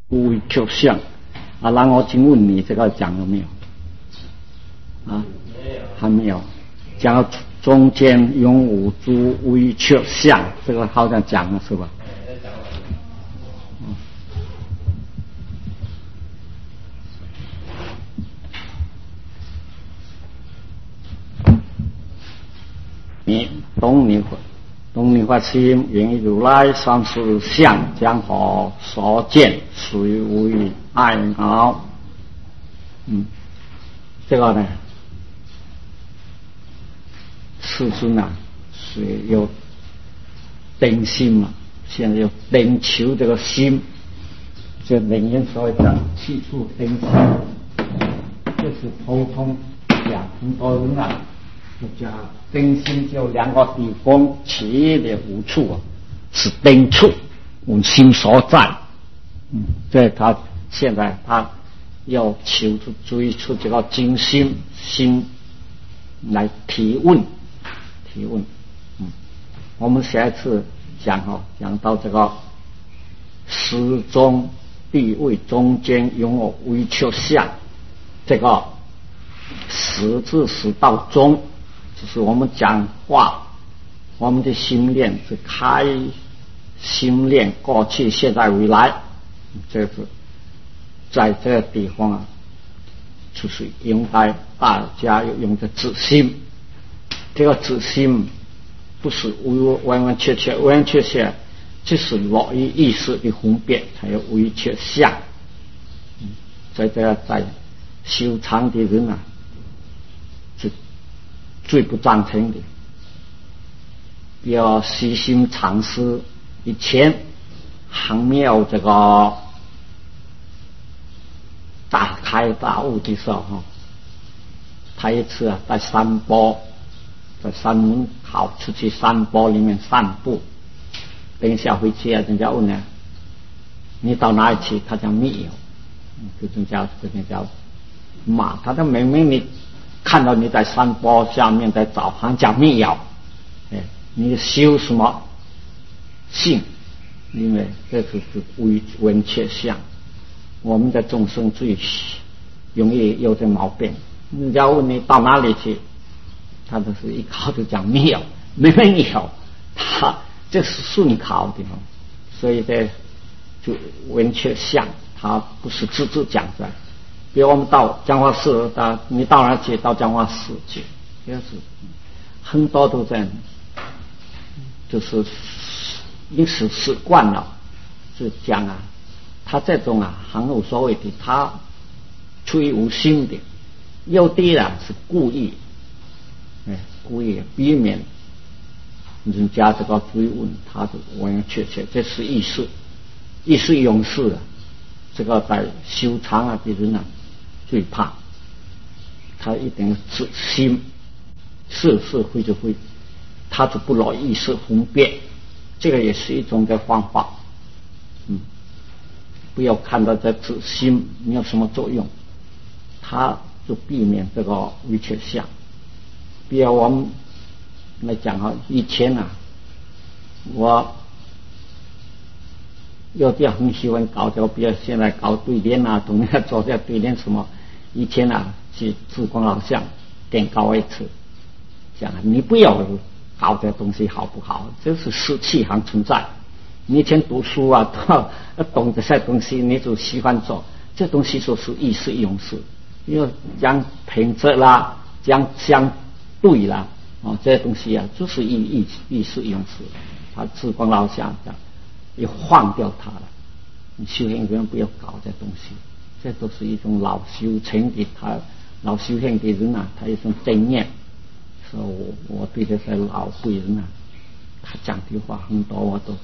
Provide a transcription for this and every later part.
为确相啊。然后请问你这个讲了没有？啊，还没有。讲到中间用五诸为确相，这个好像讲了是吧？东尼发心源于如来三十相，将何所见？谁为爱恼？这个呢，世尊啊，是有定心嘛，现在有定求这个心，这人言所谓的气处定心，就是普通讲很多人啊。就讲定心就两个地方，起的无处啊，是定处，我心所在。这他现在他要求出追出这个精心心来提问。我们下一次讲到这个时中地位中间拥有微确相，这个时至时到中。就是我们讲话，我们的心念是开心念，过去、现在、未来，这是在这个地方啊，就是应该大家要用的自心。这个自心不是完完全全，就是落于意识的分别，才有微确相。在修禅的人啊，是最不赞成的。要细心尝试，以前还没有这个大开大悟的时候，他一次啊在山坡，在山门口出去山坡里面散步，等一下回去啊，人家问呢，你到哪里去？他讲没有，就人家骂他，的明明你看到你在山坡下面在找，还讲没有，你修什么性？因为这就是微确相。我们的众生最容易有这毛病。人家问你到哪里去，他都是一考就讲没有，没有，他这是顺考的，所以这就微确相，他不是字字讲出来。比如我们到彰化市，你到哪去？到彰化市去，就是很多都这样，就是历史习惯了，是讲啊，他这种啊很无所谓的，他出于无心的，有的人是故意，故意避免人家这个追问，他的完完全全这是意识用事的，这个在修禅啊的人啊最怕，他一定自心是非就非，他就不落意识分辨，这个也是一种的方法。不要看到这自心没有什么作用，他就避免这个微确相。比如我们来讲哈，以前啊，我有的很喜欢搞这个，比如现在搞对联啊，同样做这对联什么。以前啊，去智光老像点高一次，讲你不要搞这东西好不好？这是湿气还存在。你以前读书啊，懂这些东西，你就喜欢做这东西，就是意识用事，因为讲品质啦，讲相对啦，这些东西啊，就是意识用事。他智光老像讲，要放掉它了。你修行人不要搞这东西。这都是一种老修行的，老修行的人啊，他一种经验。所以我对这些老贵人啊，他讲的话很多，我都是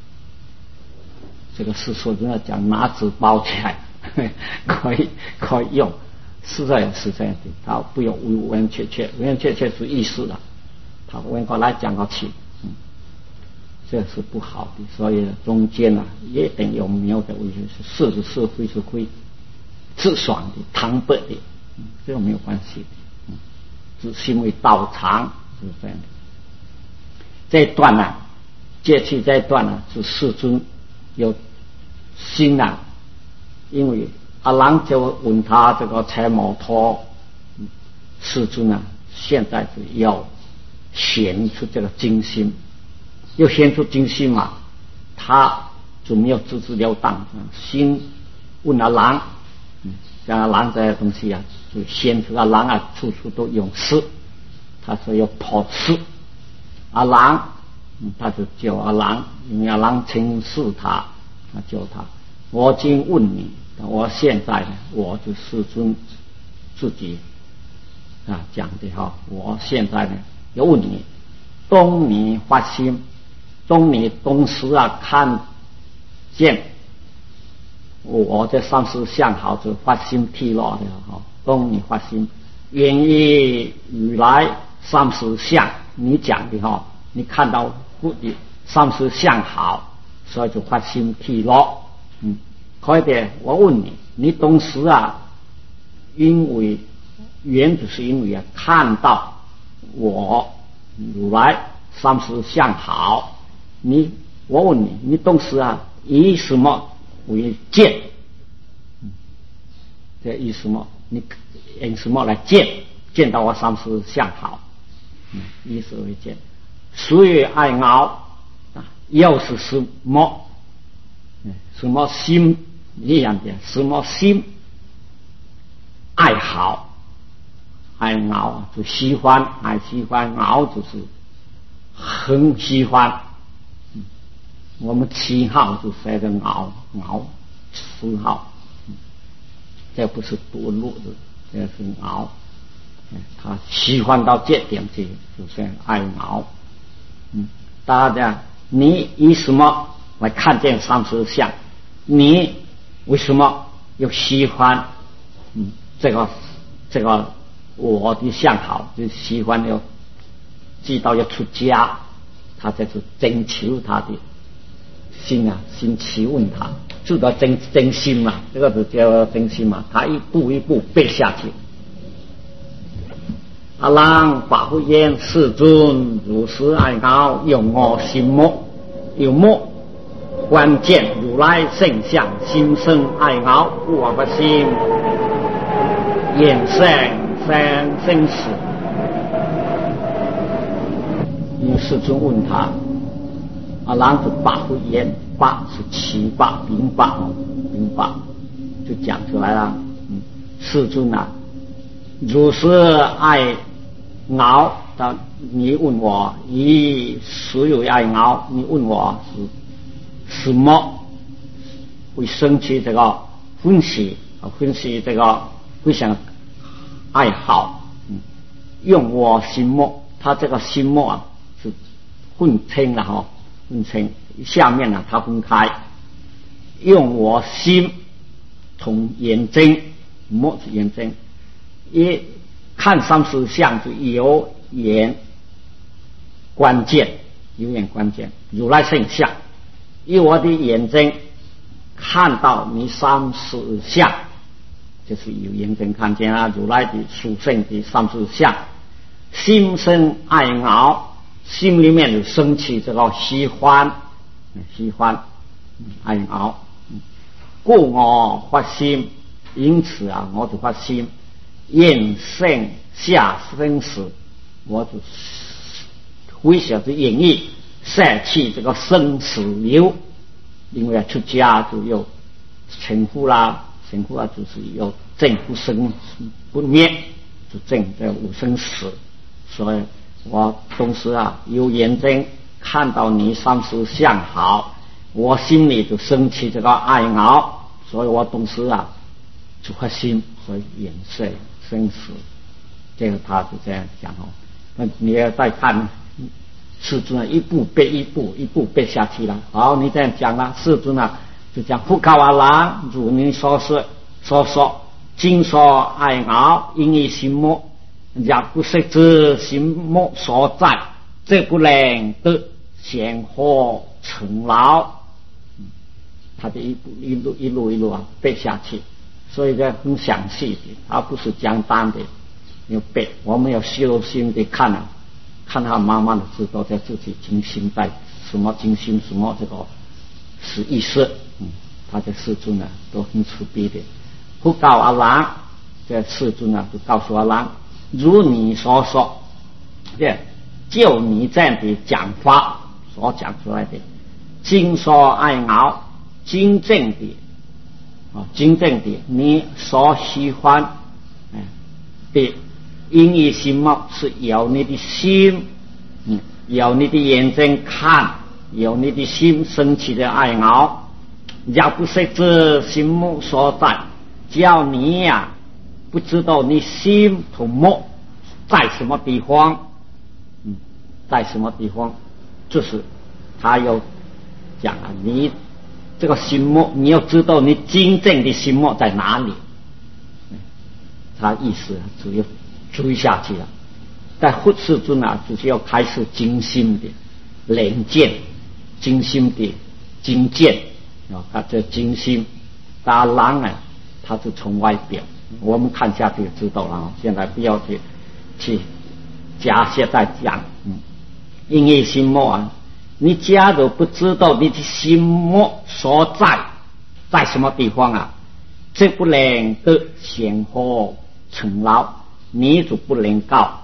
这个世俗人家讲拿纸包起来可以用，实在也是这样的。他不要完完全全是意识了，他完过来讲到起，这是不好的。所以中间啊，一定有没有的位置是是非是非。自爽的、坦白的，这个没有关系的，只是因为道场是这样的。这一段呢，接去这一段呢，是世尊有心啊， 因为阿郎就问他这个柴摩托世尊啊，现在是要显出这个精心，要显出精心嘛，他就没有直截了当，先问阿郎，像阿郎这些东西啊，就显出阿郎啊，处处都用事，他说要破事，阿郎，他就叫阿郎，因为阿郎轻视他，他叫他，我今问你，我现在呢，我就世尊自己讲的哈，我现在呢要问你，当你发心，当你同时啊看见我这三十相好，就发心披露的哈，当你发心愿意如来三十相，你讲的哈，你看到三十相好，所以就发心披露，可以的。我问你，你同时啊，因为原就是因为看到我如来三十相好，我问你，你同时啊以什么为见？这以什么？你用什么来见到我三十相好？以此为见。所以爱熬又是什么？什么心一样的？什么心爱好？爱熬就喜欢，爱喜欢，熬就是很喜欢。我们七号就学的熬10号，这不是多路的，这是熬。他喜欢到这点去，就是爱熬。大家，你以什么来看见三十相？你为什么又喜欢？这个我的相好，就喜欢要知道要出家，他就是征求他的心啊，心去问他，知道真心嘛，这个就叫真心嘛。他一步一步背下去。阿郎法会言：世尊如是爱熬，用我心目，有目关键如来圣相，心生爱熬，故我不心眼生死。因世尊问他，阿郎是法会言，法是七法明法，就讲出来了。世尊啊，如是爱熬，你问我以所有爱熬，你问我是什么会生起这个分析这个非常爱好，用我心目，他这个心目啊是分清了哈，分清下面呢，他分开，用我心同眼睛，目是眼睛，一看三十相就有眼关键，如来圣相，以我的眼睛看到你三十相，就是有眼睛看见啊，如来的殊胜的三十相，心生爱熬，心里面就升起这个喜欢爱熬，故我发心，因此啊，我就发心愿胜下生死，我就微小的演绎舍弃这个生死流，因为出家就有成佛啦，就是有证不生不灭，就证这无生死。所以我同时啊有眼睛看到你三十相好，我心里就升起这个爱熬，所以我同时啊就发心，所以眼色生死，这个他就这样讲哦。那你要再看世尊啊，一步背下去了。好，你这样讲了，世尊啊就讲不告阿郎，如你所说，今所爱熬，因以心目，若不识知心目所在，则不能得显惑成劳。他就一路啊背下去，所以这很详细的，而不是简单的要背。我们要修心的看啊，看他慢慢的知道在自己精心在什么精心什么这个是意识， 他的世尊啊都很慈悲的，不告阿难，这世尊啊就告诉阿难，如你所说，就你这样的讲法所讲出来的，经说爱熬，真正的你所喜欢的音乐心目是由你的心，由你的眼睛看，由你的心升起的爱熬，要不是这心目所在，叫你呀不知道你心和目在什么地方，在什么地方，就是他要讲啊，你这个心目，你要知道你真正的心目在哪里。他意思只要追下去了。在护世尊啊，就是要开始精心的练见，精心的精见啊，这精心。当然啊，他是从外表，我们看下去就知道了。现在不要去假设在讲，因为心目啊，你假如不知道你的心目所在什么地方啊，这不能得显化成劳，你就不能够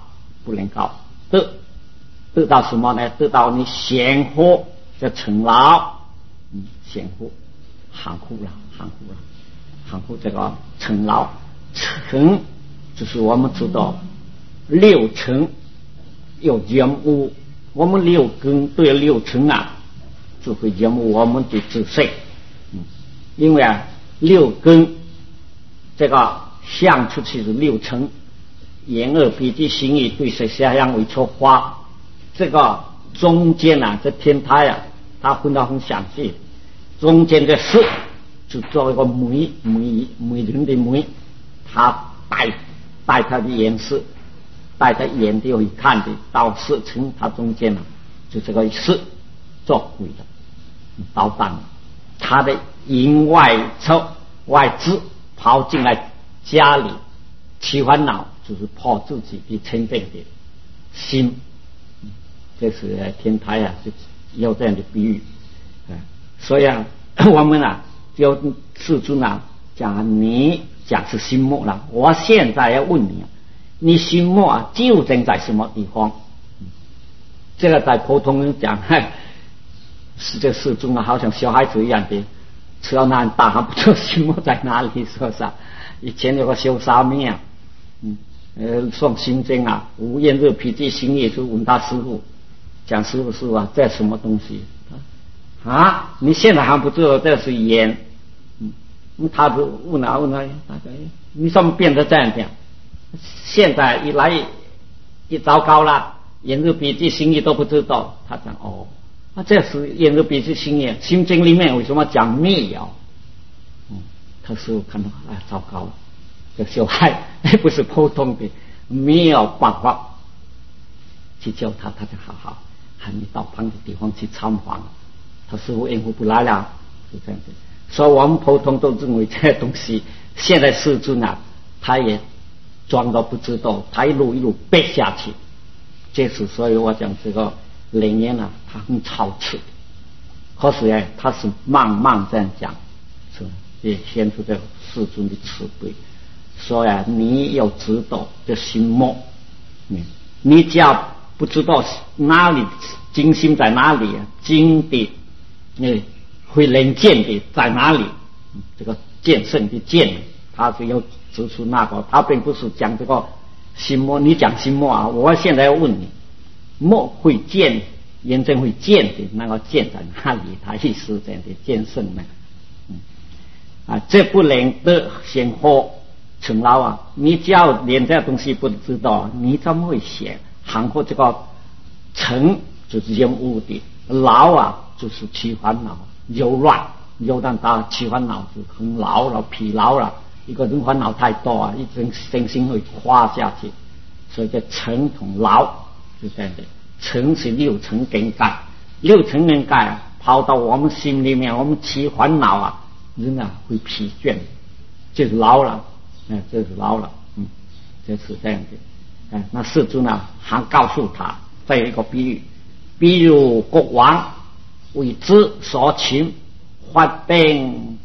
得到什么呢？得到你显化的成劳，显化含糊这个成劳，成就是我们知道六尘有染污，我们六根对六尘啊就会染污我们的知识，因为啊六根这个相出去是六尘，眼耳鼻舌身意对色香味味触法，这个中间啊这天台啊它分得很详细，中间的色就做一个美人的美，它带它的颜色，带它眼睛会看的到色尘，它中间啊就这个色做鬼的导弹，它的因外资跑进来家里起烦恼，就是破自己的清净的心，这是天台啊就有这样的比喻。所以啊我们啊就世尊啊讲，你讲是心目了，我现在要问你，你心目啊究竟在什么地方？这个在普通人讲是这世尊啊好像小孩子一样的，吃到那大还不知道心目在哪里，是不是啊？以前有个修沙弥啊，诵心经啊，无厌热脾气心意，就问他师父，讲师父啊这什么东西啊？你现在还不知道这是眼，他就问他，你怎么变得这样讲？现在一糟糕了，眼热鼻涕心意都不知道。他讲这是眼热鼻涕心意，心经里面为什么讲密哦？他师父看到糟糕了，这小孩不是普通的，没有办法去教他，他就好喊你到旁的地方去参访。他师父应付不来了，是这样子。所以我们普通都认为这些东西，现在世尊啊他也装都不知道，他一路背下去，这是所以我讲这个灵验啊他很超次，可是他是慢慢这样讲，是也显出这个世尊的慈悲。所以你要知道这心目，你只要不知道哪里精心在哪里，精的会能见的在哪里，这个见圣的见，他就要指出那个，他并不是讲这个心目。你讲心目啊，我现在要问你，目会见，眼睛会见的那个见在哪里？他意思这样的见圣呢？这不能得显化成劳啊！你只要连这东西不知道，你怎么会显含糊？这个成就是染污的，劳啊就是起烦恼，柔软到起烦恼就很劳了，疲劳了。一个人烦恼太多啊，一整身心会垮下去。所以这成同劳是这样的，成是六尘根盖，六尘根盖跑到我们心里面，我们起烦恼啊，人啊会疲倦，就是劳了，这是劳了，这是这样的。那世尊啊还告诉他再有一个比喻，比如国王为之所擒，发兵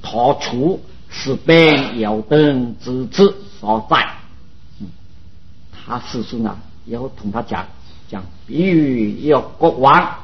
托出是本有等之志所在。他师孙啊，要同他讲比喻要国王，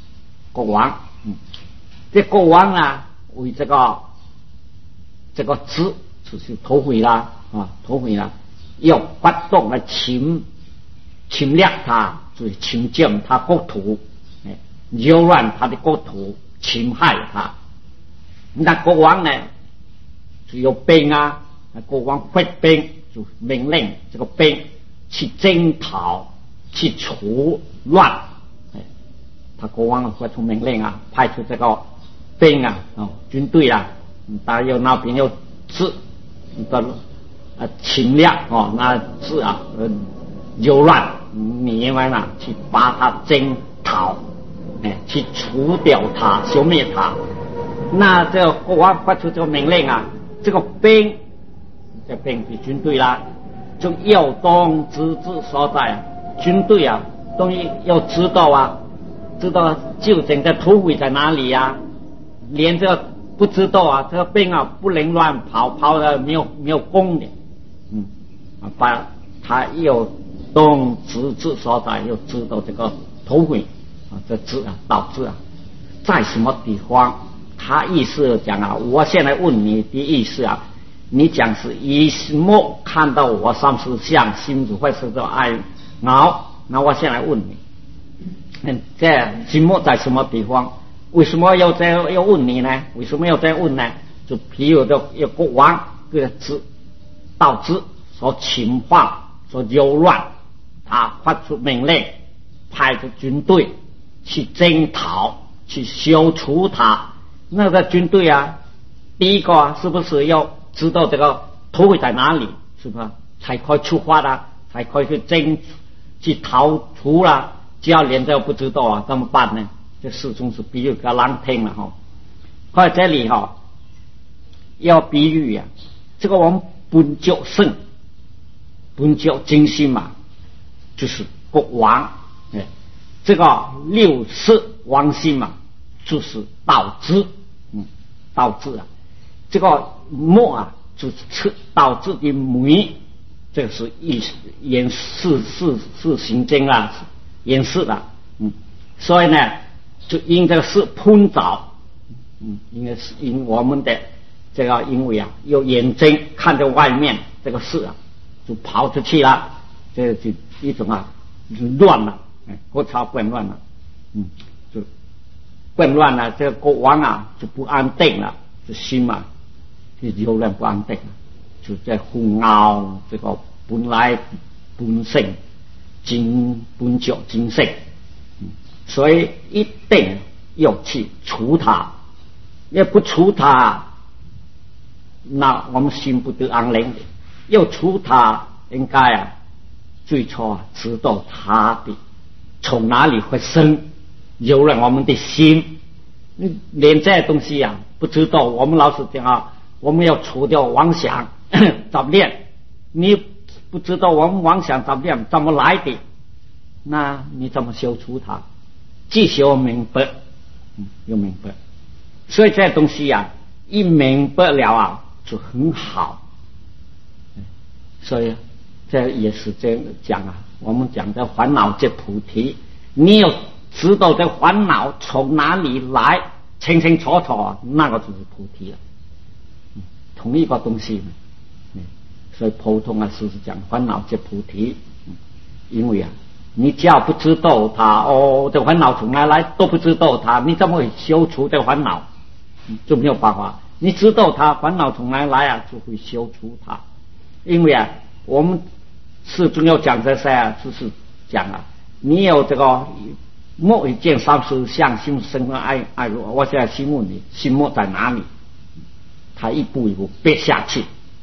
这国王啊，为这个子就是头回啦，要发动来侵略他，就是侵占他国土，扰乱他的国土，侵害他。那国王呢，就有兵啊，国王发兵就命令这个兵去征讨，去除乱。他国王发出命令啊，派出这个兵啊，军队啊，大家有那边有字的侵略那字啊，扰乱，你因为呢去把他征讨，去除掉他，消灭他。那这个国王发出这个命令啊，这个兵是军队啦，就要当之志所在啊，军队啊都要知道究竟的土匪在哪里啊，连这个不知道啊，这个兵啊不能乱跑的没有功的，把他要当之志所在，要知道这个土匪这志啊导致在什么地方。他意思讲啊，我现在问你的意思啊，你讲是以什么看到我三十相，心主会受到爱恼？那我现在问你，这心目在什么地方？为什么要问你呢？为什么要这样问呢？就譬如要国王这个导致所侵犯、所扰乱，他发出命令，派出军队去征讨、去消除他。那个军队啊，第一个是不是要知道这个土匪在哪里，是吧？才可以出发啦，才可以去逃除啦。只要连这个不知道啊，怎么办呢？这始终是比喻比较难听了哈。在这里要比喻啊，这个我们本觉圣，本觉精心嘛，就是国王，这个六世王心嘛，就是导致。导致啊，这个墨啊，就是导致的梅，这个是演示行经啊，演示的，所以呢，就因这个是喷早，应该是因我们的这个因为啊，有眼睛看着外面这个事啊，就跑出去了，这就一种就乱了，国朝混乱了，就混乱了，这个国王啊就不安定了，这心嘛就有人不安定了，就在混淆这个本来本性本觉精性，所以一定要去除它，要不除它，那我们心不得安宁的。要除它，应该最初知道它的从哪里会生，有了我们的心，连这东西不知道。我们老是讲我们要除掉妄想杂念，你不知道我们妄想杂念怎么来的，那你怎么消除它？既修明白，又明白，所以这东西一明白了就很好。所以这也是这样讲我们讲的烦恼即菩提，你要知道这烦恼从哪里来，清清楚楚，那个就是菩提了。同一个东西，所以普通是讲烦恼即菩提，因为你只要不知道它，这烦恼从哪来都不知道它，你怎么会消除这烦恼？就没有办法。你知道它烦恼从哪来就会消除它。因为我们始终要讲这些就是讲你有这个莫一见30相，心生爱欲。我现在心目里，心目在哪里？他一步一步憋下去。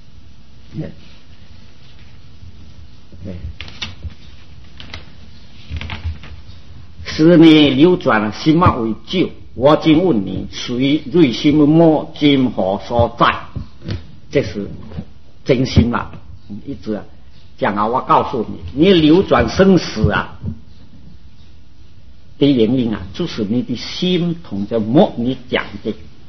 使你流转了，心脉为旧。我今问你，谁瑞心莫今何所在？这是真心了。一直讲我告诉你，你流转生死的原因就是你的心同这莫你讲的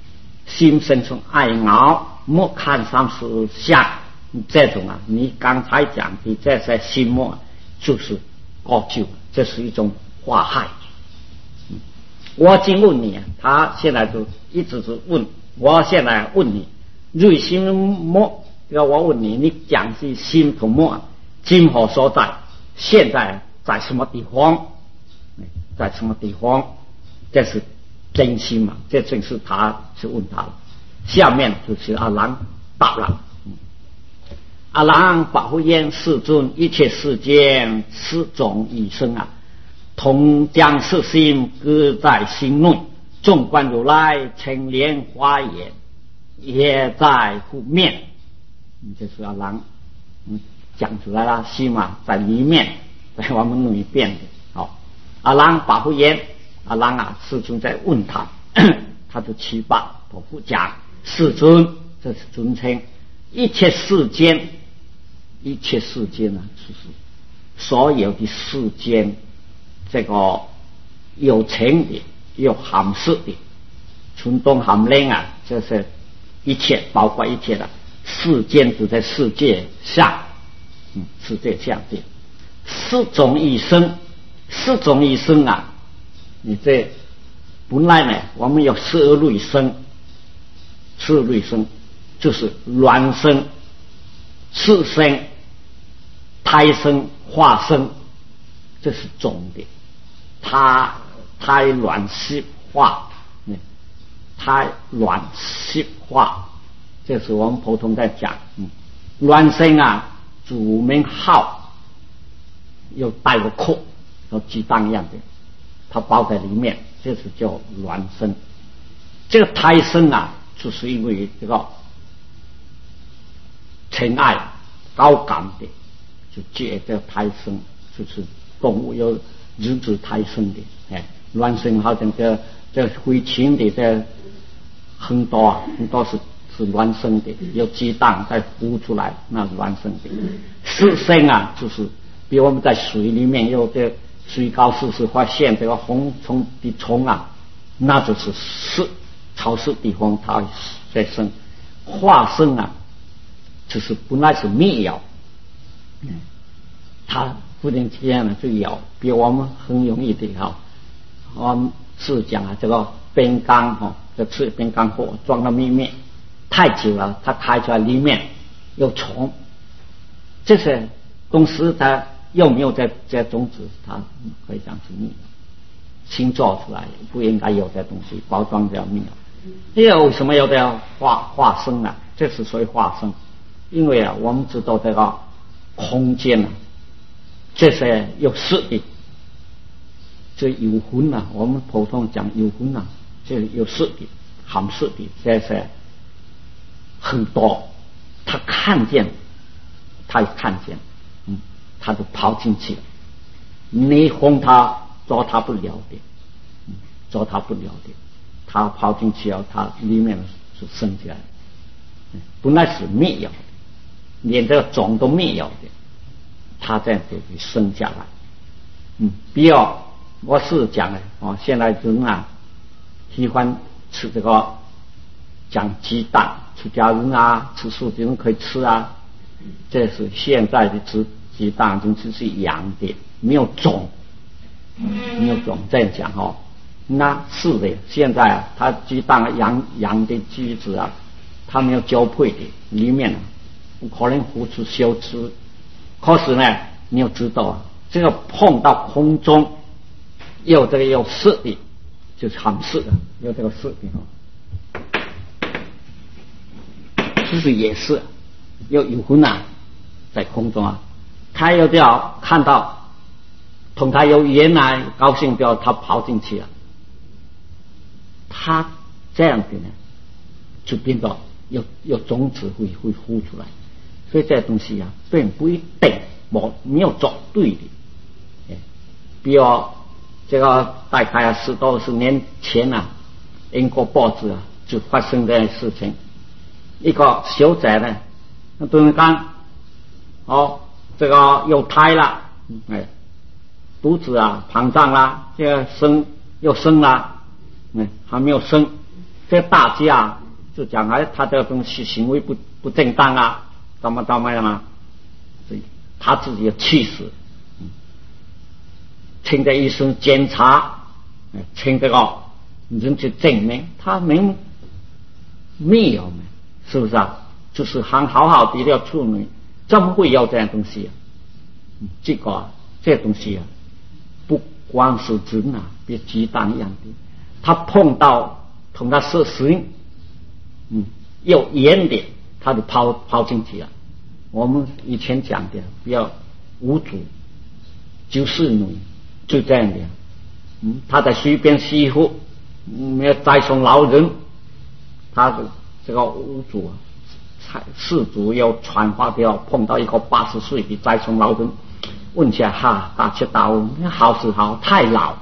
心生出爱恼，莫看上是相，这种啊，你刚才讲的这些心魔就是恶咎，这是一种祸害。我今问你，他现在就一直是问，我现在问你，瑞心魔，要我问你，你讲是心同魔今何所在？现在在什么地方？在什么地方？这是真心嘛？这正是他去问他了。下面就是阿难答了。阿难保护言：世尊，一切世间此种一生啊，同将色心搁在心内。纵观如来成莲花眼，也在乎面。这是阿难讲出来了，心嘛在里面，在我们里边的。好，阿难保护言，阿难啊，世尊在问他，他就七八不复讲。世尊，这是尊称。一切世间，一切世间呢，就是所有的世间，这个有情的，有含识的，存动含灵啊，这是一切，包括一切的世间，就在世界上，世界上的四种一生，四种一生啊，你这本来呢，我们有12类生。12类生就是卵生、次生、胎生、化生，这是总的。胎卵湿化，胎卵湿化，这是我们普通在讲。卵生啊，主名号，又带个壳，和鸡蛋一样的，它包在里面，这是叫卵生。这个胎生啊，就是因为这个情爱高感的，就借这个胎生，就是动物有日子胎生的。卵生好像这灰禽的这很多是卵生的，有鸡蛋再孵出来，那是卵生的。湿生啊，就是比我们在水里面有这水高湿时发现这个红虫的虫啊，那就是湿潮湿地方它在生。化生啊，就是本来是灭咬，它忽然间呢就咬，比我们很容易的哈。我们是讲啊，这个边缸哈，这吃边缸货装到里面太久了，它开出来里面有虫，这些东西它又没有这种子，它可以讲是灭新做出来不应该有这东西，包装掉灭。这为什么有的化生啊？这是属于化生，因为啊，我们知道这个空间啊，这些有湿的，这有魂啊，我们普通讲有魂啊，这有湿的、含湿的，这些很多，他看见，他一看见，他就跑进去了。你哄他，捉他不了的，捉他不了的。他跑进去了，他里面是生起来的，本来是灭咬的，连这个种都灭咬的，他这样就生下来。比较我是讲的现在人啊喜欢吃这个讲鸡蛋，出家人啊吃素的人可以吃啊，这是现在的鸡蛋就是养的，没有种，没有种这样讲那是的，现在啊，它鸡蛋养的鸡子啊，它没有交配的，里面不可能孵出小枝。可是呢，你要知道啊，这个碰到空中有这个有湿的，就是含湿的，有这个湿的就是也是有魂啊，在空中啊，他有要看到同他有缘啊，高兴掉，他跑进去了。他这样的呢，就变到有种子会孵出来，所以这东西啊，并不一定没有绝对的。比如这个大概10多20年前啊，英国报纸啊就发生这样的事情，一个小仔呢，突然间这个有胎了，肚子啊膨胀啦，这个生了。还没有生，这大家就讲他这个东西行为不正当啊，怎么样啊？所以他自己要气死，请这医生检查，请这个人去证明他没有，是不是啊？就是好好的要处女，怎么会有这样东西啊？这东西啊，不光是人啊，比鸡蛋一样的，他碰到色心，有盐的，他就抛进去了。我们以前讲的，不要无主，就是女，就这样的。他在随便欺负，没有栽送老人，他的这个无主事主要传话掉，碰到一个80岁的栽送老人，问下大彻大悟，好是好，太老，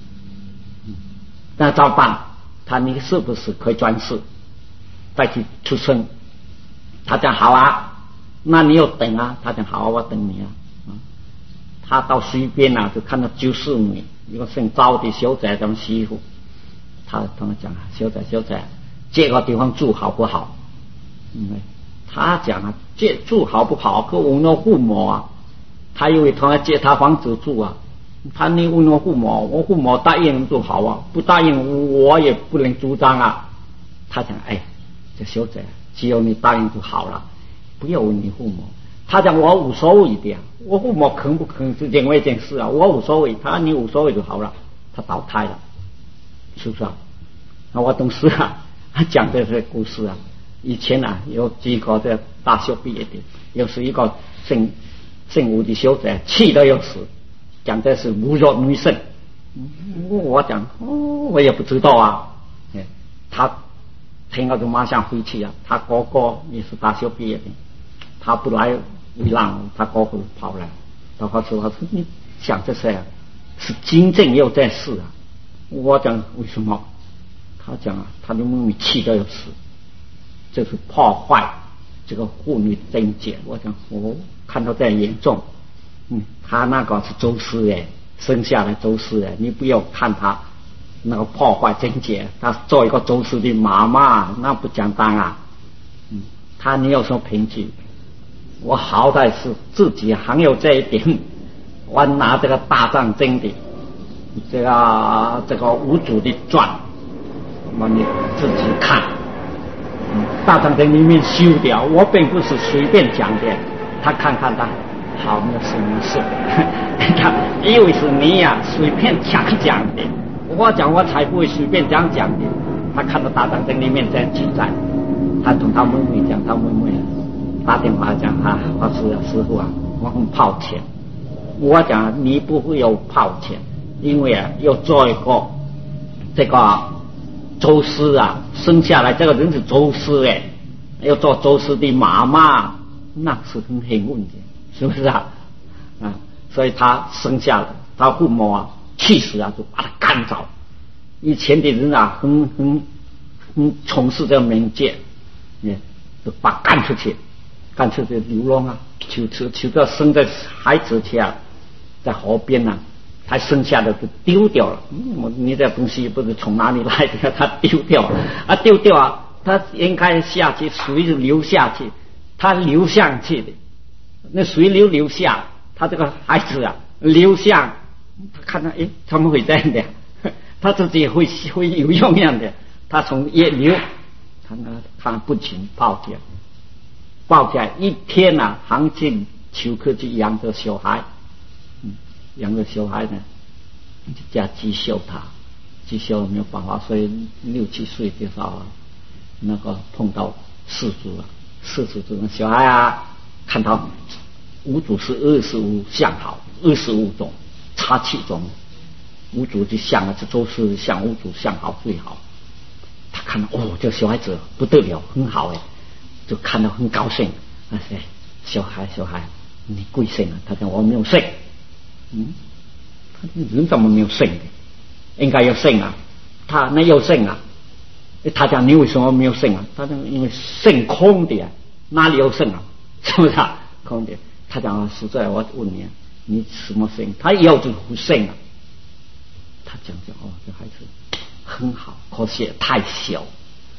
那怎么办？你是不是可以转世再去出生？他讲好啊，那你要等啊。他讲好，我等你啊。他到随便啊，就看到94女一个姓赵的小姐这么媳妇，他跟他讲小姐，这个地方住好不好？他讲啊，这住好不好？可问我父母啊，他以为他借他房子住啊。你问我父母，我父母答应就好啊，不答应我也不能主张啊。他讲这小姐，只要你答应就好了，不要问你父母。他讲我无所谓的，我父母肯不肯是另外一件事啊，我无所谓。你无所谓就好了。他倒胎了，是不是啊？我当时他讲的这故事啊，以前啊有几个在大学毕业的，又是一个姓吴的小姐，气得要死，讲的是侮辱女性。我讲我也不知道啊。他听了就马上回去啊。他哥哥也是大学毕业的，他不来一浪，他哥哥跑来，他说你想这些是真正有这事啊。我讲为什么？他讲他的妹妹气得要死，这是破坏这个妇女贞洁。我讲看到这样严重。他那个是周师生下来周师你不要看他那个破坏贞洁，他做一个周师的妈妈那不简单啊。你有什么凭据？我好歹是自己还有这一点，我拿这个大藏经的这个无主的传，你自己看。大藏经里面修掉，我并不是随便讲的。他看他好，没事，他以为是你呀随便讲的。我讲我才不会随便讲的。他看到大藏经里面这样记载，他同他妹妹讲，他妹妹打电话讲师傅啊，我很抱歉。我讲你不会有抱歉，因为要做一个这个周师啊，生下来这个人是周师要做周师的妈妈，那是很幸运的，是不是啊？所以他生下来，他父母气死就把他赶走。以前的人很从事这个冥界，就把赶出去流浪啊，就到生在孩子家在河边他生下的就丢掉了。你这东西不是从哪里来的，他丢掉他应该下去，水流下去，他流上去的，那水流下，他这个孩子流向，他看到怎么会这样的？他自己会游泳一样的，他从野流，他不仅抱起来一天行进求客去养着小孩，养着小孩呢，加讥笑他，讥笑没有办法，所以6、7岁的时候那个碰到世主这种小孩看到无主是25相好，25种差7种，无主的相这都是像无主相好最好。他看到这个小孩子不得了，很好就看到很高兴。小孩，你贵姓啊？他讲我没有姓。他人怎么没有姓的？应该有姓啊。他那有姓啊。他讲你为什么没有姓啊？他讲因为姓空的哪里有姓啊？是不是空的？他讲实在，我问你什么姓？他以后就不姓了。他讲这孩子很好，可惜太小，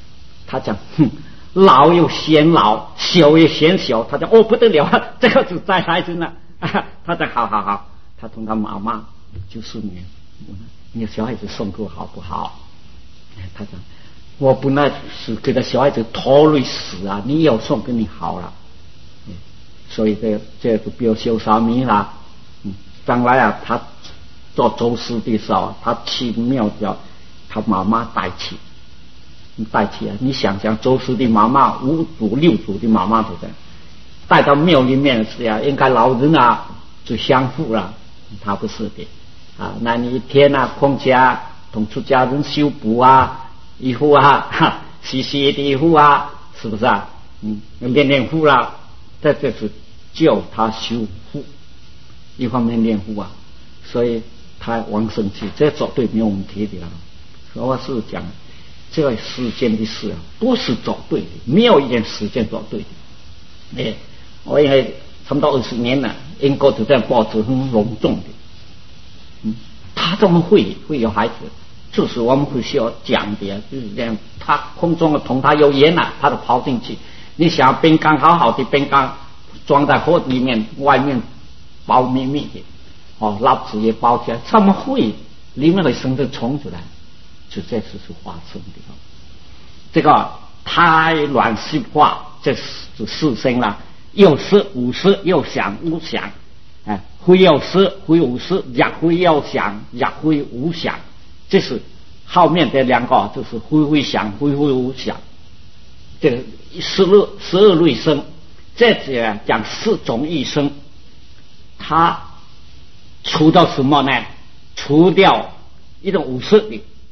他讲，老又显老，小也显小。他讲，哦，不得了，这个是带孩子呢。他讲，好，他同他妈妈就是你小孩子送给我好不好？他讲，我本来是给他小孩子拖累死啊，你要送给你好了。所以这就比较羞杀米啦。将来啊，他做周师的时候，他去庙叫他妈妈带去啊！你想想，周师的妈妈5祖6祖的妈妈对不对？带到庙里面是呀，应该老人啊就相互了，他不是的啊。那你一天啊，空家同出家人修补啊，衣服啊，洗的衣服啊，是不是啊？练护啦，这就是教他修护，一方面练护啊，所以他往生去，这绝对没有问题的啦。所以我是讲，这个世间的事啊，不是走对的，没有一件事件走对的。我因为差不多20年了，英国就这样报纸很隆重的。他怎么会有孩子？就是我们会需要讲的，就是这样。他空中的同他有缘了，他就跑进去。你想饼干好好的饼干装在盒里面，外面包密密的，蜡纸也包起来，怎么会里面会生出虫出来？就这次是发生的。这个胎卵湿化，这是四生了。又湿无湿，又想无想，灰又湿，灰无湿，若灰又想，若灰无想。这是后面这2个，就是灰想，灰无想。这个12类生，这讲4种一生。它除掉什么呢？除掉一种无色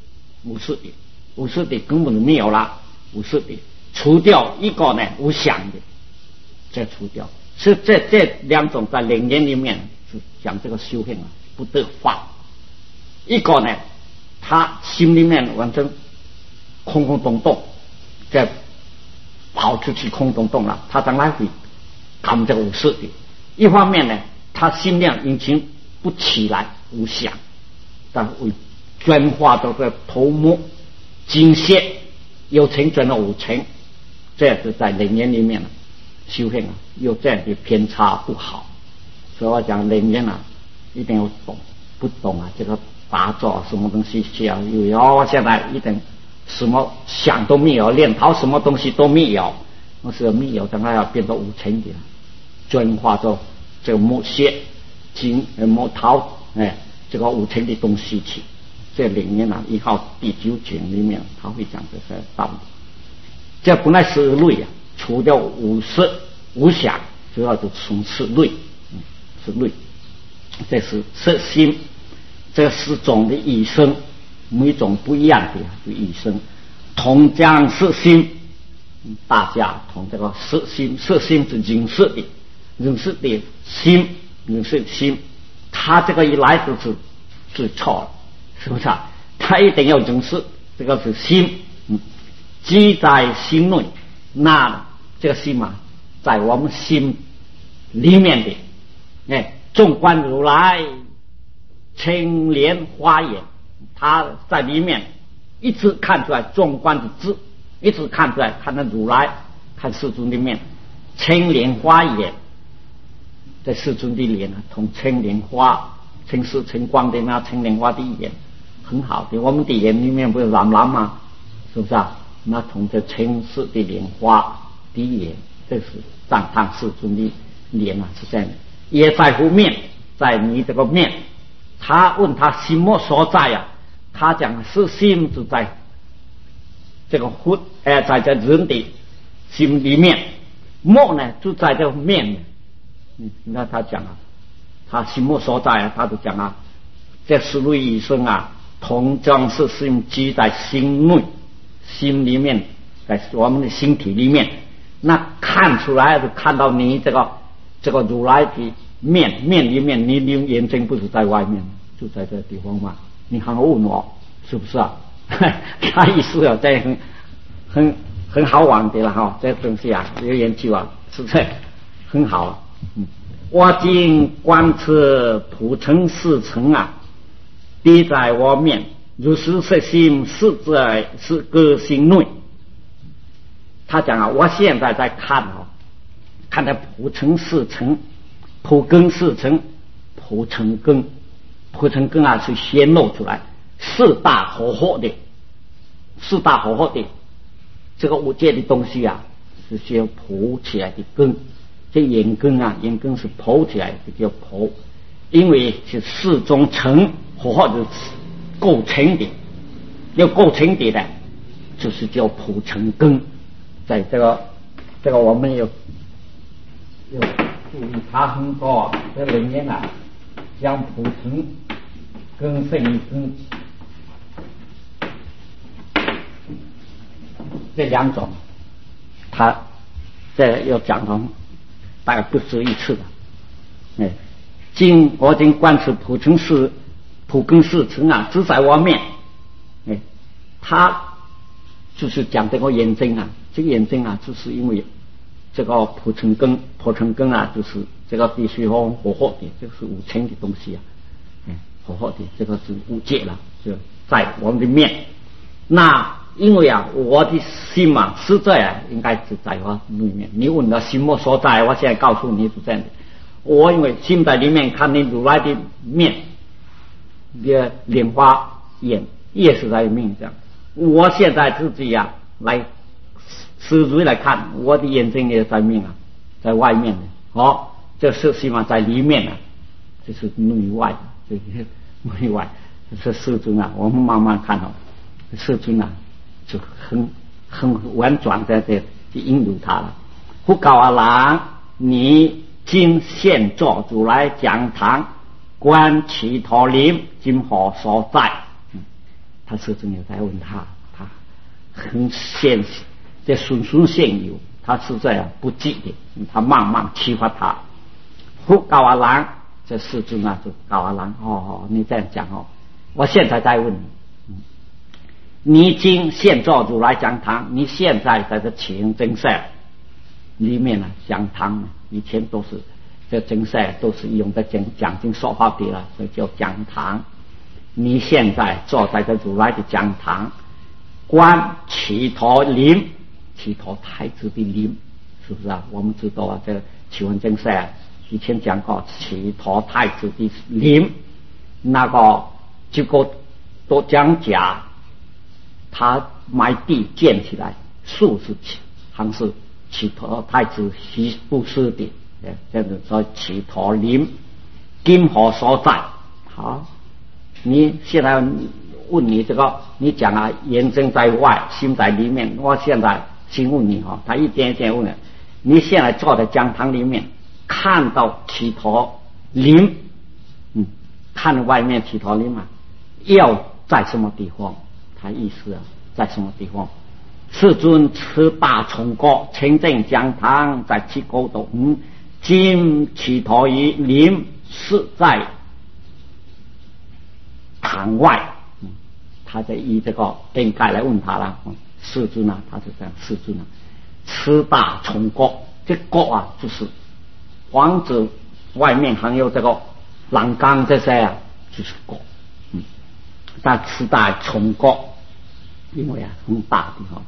的根本没有了，无色的除掉一个呢无想的，再除掉。是这2种在楞严里面是讲这个修行啊，不得法。一个呢，他心里面完全空洞洞，再跑出去空洞洞了，他当然会感这个无色的。一方面呢，他心量已经不起来无想，但会转化到这头目精血，又成转了5层，这是在楞严里面修行啊，有这样的偏差不好。所以我讲楞严啊，一定要懂，不懂啊，这个打坐什么东西需要有，现在一定什么想都没有，练陶什么东西都没有，我是没有，当然要变到5层的，转化到这个木屑、金、木陶，这个5层的东西去。这里面呢，1号第9卷里面他会讲这些道理。这本来是类啊，除掉无色无想，主要就从是类，是类。这是色心，这4种的一生，每种不一样的就一生。同讲色心，大家同这个色心是认识的心，认识的心，他这个一来就是最错了。是不是啊？他一定要认识这个是心，积在心内。那这个心嘛，在我们心里面的，纵观如来青莲花眼，他在里面一直看出来纵观的字，一直看出来，看到如来，看世尊的面，青莲花眼，在世尊的脸同青莲花、青光的那青莲花的眼。很好的，我们的眼里面不是蓝蓝吗？是不是啊？那同这青色的莲花的眼，这是赞叹世尊的脸啊，是这样的。也在乎面，在你这个面，他问他心莫所在啊？他讲是心就在这个在这人的心里面，莫呢就在这个面。那他讲啊，他心莫所在啊，他就讲啊，这4类一生啊。同样是心积在心内，心里面，在我们的心体里面，那看出来就看到你这个如来的面里面，你眼睛不是在外面，就在这个地方嘛。你还问我是不是啊？他意思啊，这很好玩的了哈，这东西啊，有研究啊，是不是很好？我今观测普成4层啊。地在我面，如是色心是在是个心内， 他讲啊，我现在在看看在蒲城四城、蒲根四城、蒲城根啊是显露出来四大活火的这个五界的东西啊，是需要蒲起来的根。这眼根是蒲起来的，叫蒲，因为是四中成活火的构成的，要构成的就是叫蒲城根。在这个我们有注意，它很多这里面啊，将蒲城根剩一根这两种，它这要讲到大概不止一次的。我经观持蒲根四城啊，只在外面。它就是讲这个眼睛啊，这个眼睛啊，就是因为这个蒲城根啊，就是这个必须活火的，这个是五层的东西啊，活火的，这个是五界了，就在我们的面。那因为啊，我的心啊，实在啊，应该是在我里面。你问到心魔所在，我现在告诉你是这样的。我因为心在里面，看你如来的面，的莲花眼也是在里面这样。我现在自己啊，来实际来看，我的眼睛也在面啊，在外面的。这是希望在里面啊，这是内外，这个内外，这世尊啊，我们慢慢看世尊啊，就很婉转在这去引入他了。不告阿郎，你今现作如来讲堂，观其陀林今何所在？他世尊有在问他很现实，这顺现有，他实在啊不记得，他慢慢启发他。不告阿郎，这世尊啊就告阿郎，你这样讲我现在在问你。你今现作如来讲堂，你现在在这请真善里面呢，讲堂以前都是这真善都是用在讲经说法的了，所以叫讲堂。你现在坐在这如来的讲堂，观祇陀林，祇陀太子的林，是不是啊？我们知道啊，这启文真善以前讲过祇陀太子的林，那个结果都讲假。他埋地建起来，树是好像是祇陀太子西布施的，这样子说祇陀林今何所在？好，你现在问你这个，你讲啊，眼睛在外，心在里面。我现在先问你他一点一点问你现在坐在讲堂里面，看到祇陀林，看外面祇陀林嘛，要在什么地方？他意思啊，在什么地方？世尊持大重国清净讲堂，在七沟斗今祇陀于林是在堂外。他在以这个变概来问他了。世尊啊，他就这样，世尊啊，持大重国，这国啊就是房子外面还有这个栏杆这些啊，就是国。但持大重国，因为啊很大的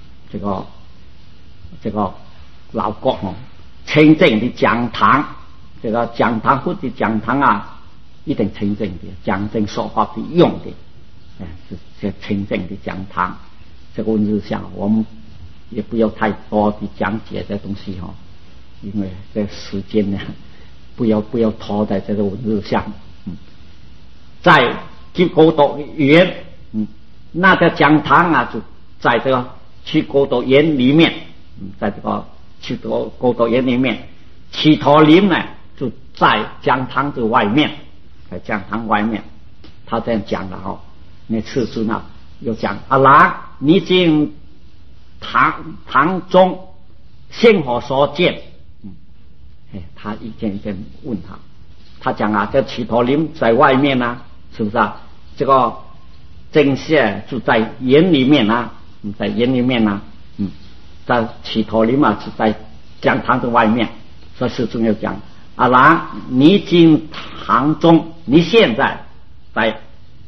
这个老国清净的讲堂，这个讲堂或者讲堂啊，一定清净的，讲经说法的用的，是清净的讲堂。这个问日相，我们也不要太多的讲解这东西因为这时间呢，不要拖在这个文日相。在七沟斗园，那个讲堂啊，就在这个七沟斗园里面，在这个七沟斗园里面，祇陀林呢就在讲堂的外面，在讲堂外面，他这样讲了那世尊啊，又讲阿郎，你进堂中现何所见？他一件一件问他讲啊，这祇陀林在外面啊，是不是啊？这个真相就在园里面啊，在园里面啊，在祇陀林嘛是在讲堂的外面。所以世尊又讲阿郎，你进堂中，你现在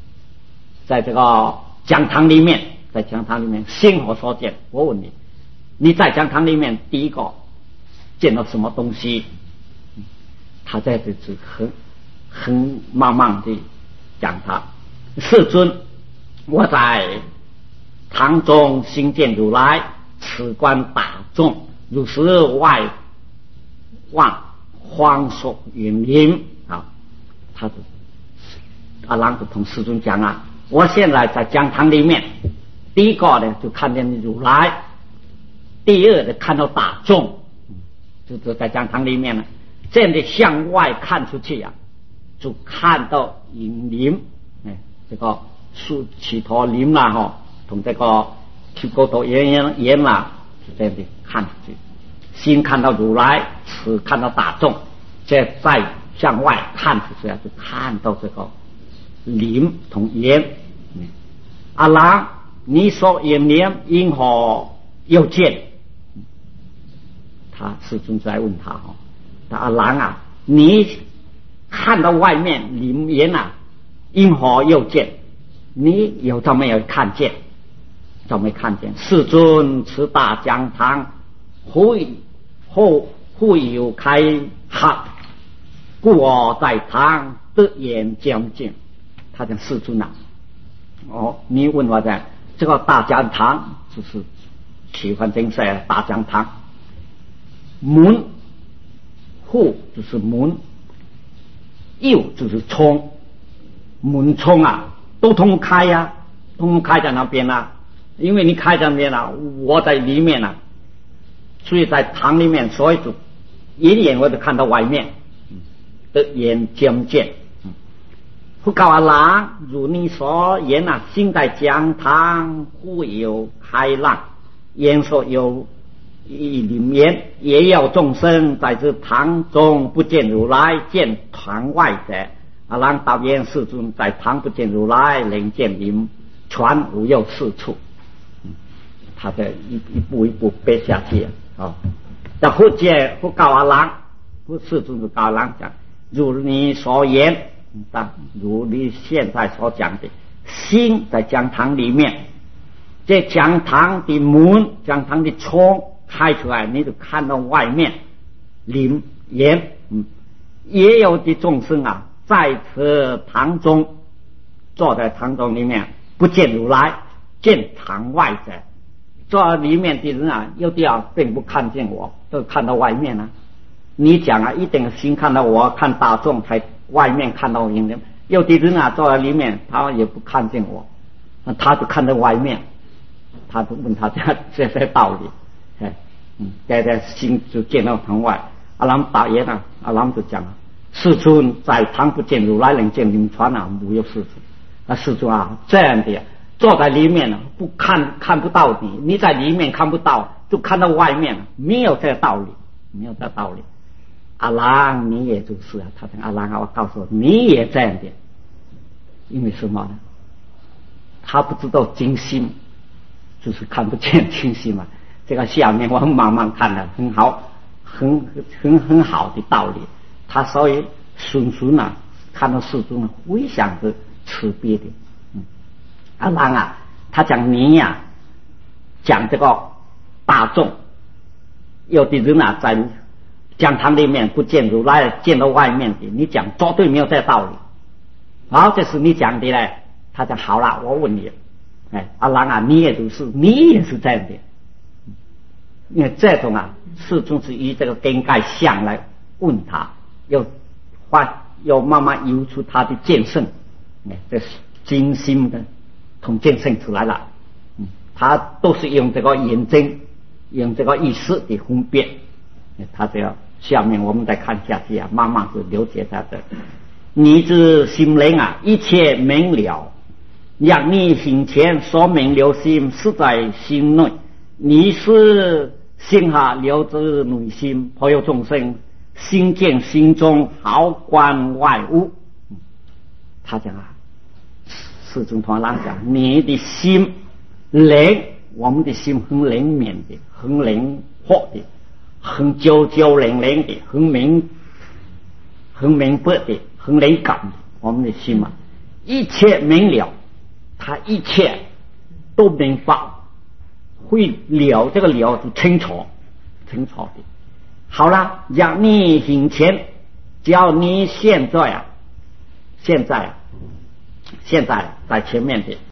在这个讲堂里面，在讲堂里面现何所见？我问你， 你在讲堂里面第一个见到什么东西？他在这里很慢慢地讲他：世尊，我在堂中兴见如来，此观大众，如是外望荒所云林。啊，他的阿郎就同世尊讲啊，我现在在讲堂里面，第一个呢就看见如来，第二的看到大众，就在讲堂里面呢，这样的向外看出去啊，就看到云林，这个树起头林啦哈，同这个去沟头岩啦，是这样的看出去。先看到如来，此看到大众，再向外看出去啊，就看到这个林同岩。阿郎，你说眼帘因何又见？他世尊在问他哈，阿郎啊，你看到外面林岩啊，因何又见？你有怎么没有看见？怎么没看见？世尊，此大讲堂忽有开合，故我在堂得眼将见。他讲世尊啊，你问我的这个大讲堂就是喜欢真实大讲堂，门户就是门，右就是窗，门窗啊都通开呀，通开在那边啊，因为你开在那边啊，我在里面啊，所以在堂里面，所以就一眼我就看到外面的眼将见。不告阿郎，如你所言啊，心在讲堂忽有开朗，言说有里面也有众生在这堂中不见如来，见堂外者。阿郎答言：世尊，在堂不见如来，能见林，全无有是处。他的一步一步背下去啊。那不告阿郎，不世尊就告阿郎讲：如你所言。如你现在所讲的，心在讲堂里面，这讲堂的门、讲堂的窗开出来，你就看到外面林岩，也有的众生啊，在此堂中，坐在堂中里面，不见如来，见堂外者。坐里面的人啊，有的啊并不看见我，都看到外面啊。你讲啊，一定心看到我，看大众才外面看到云林。有的人啊，坐在里面，他也不看见我，他就看到外面，他就问他这些道理，在心就见到堂外。阿郎答言啊，阿郎就讲：世尊，在堂不见如来，能见林川啊，无有是处。世尊啊，这样的坐在里面啊，不看不到你，你在里面看不到，就看到外面，没有这个道理，没有这个道理。阿郎，你也就是啊，他讲阿郎啊，我告诉你也这样的，因为什么呢？他不知道精心，就是看不见精心嘛。这个下面我们慢慢看了，很好，很好的道理。他所以顺啊，看到世尊非常的慈悲的。阿郎啊，他讲你呀，讲这个大众，有的人啊在讲堂里面不见如来，见到外面的，你讲绝对没有这道理。好，这是你讲的嘞。他讲好了，我问你，阿郎啊，你也是这样的。因为这种啊，世尊是以这个根盖相来问他，要慢慢游出他的见性，这是精心的从见性出来了。他都是用这个眼睛，用这个意识的分辨。他这样。下面我们再看下去啊，慢慢就了解他的。你之心灵啊，一切明了，让你心前所明了心是在心内，你是心下了知内心，颇有众生心见心中好观外物。他讲啊，世尊同阿郎讲，你的心灵，我们的心很灵敏的，很灵活的。很九零零的，很明白的，很灵感的，我们的心啊，一切明了，他一切都明白， 会了，这个了是清楚的。好了，让你眼前，只要你现在在前面的